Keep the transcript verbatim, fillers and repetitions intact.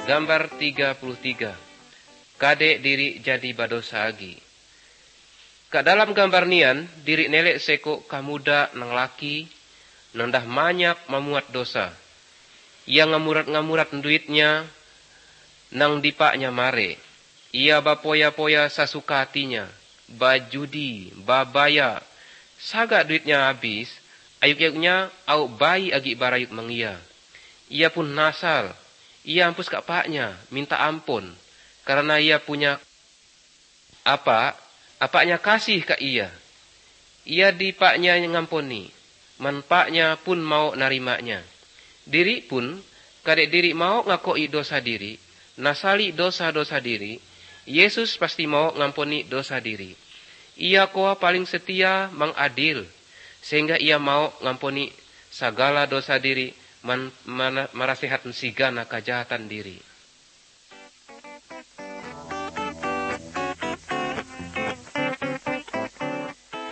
Gambar tiga puluh tiga. Kade diri jadi badosa agi. Ka dalam gambar nian, diri nelek seko kamuda nang laki, nang dah manyak memuat dosa. Ia ngamurat-ngamurat duitnya, nang dipaknya mare. Ia bapoya-poya sasuka hatinya, bajudi, babaya. Saga duitnya habis, ayuk-ayuknya au bayi agi barayuk mengia. Ia pun nasal. Ia hampus kak paknya, minta ampun, karena ia punya apa, apaknya kasih ke ia. Ia di paknya ngampuni, man paknya pun mau narimanya. Diri pun, kadek diri mau ngakoi dosa diri, nasali dosa-dosa diri, Yesus pasti mau ngampuni dosa diri. Ia koa paling setia mengadil, sehingga ia mau ngampuni segala dosa diri, man, man, marasehat sigana kejahatan diri.